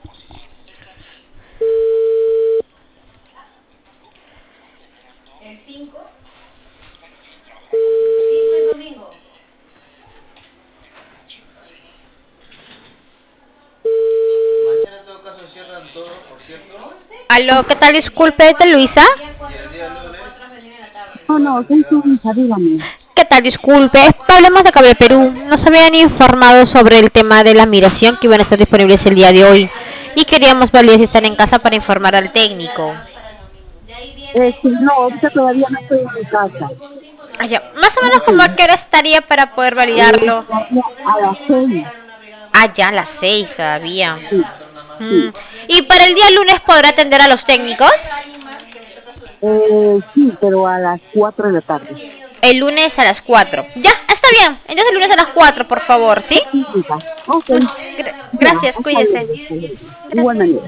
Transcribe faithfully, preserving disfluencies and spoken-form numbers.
El cinco. cinco es domingo. Mañana en todo caso cierran todo, por cierto. Aló, ¿qué tal? Disculpe, ¿es de Luisa? Y el día lunes. No, no, soy su hija, dígame. ¿Qué tal? Disculpe, hablamos de Cable Perú. Nos habían informado sobre el tema de la migración que iban a estar disponibles el día de hoy. Y queríamos validar si están en casa para informar al técnico. Eh, sí, no, ahorita todavía no estoy en mi casa. Ah, ya. Más o menos como a qué hora estaría para poder Eh, validarlo. a las seis. Ah, ya a las seis todavía. Sí, Mm. sí. ¿Y para el día lunes podrá atender a los técnicos? Eh, sí, pero a las cuatro de la tarde. El lunes a las cuatro. Ya, está bien. Entonces el lunes a las cuatro, por favor, ¿sí? Sí, hija. Ok. Much- gra- Ya, gracias, hasta cuídese. luego. Hasta luego. Gracias. Igualmente.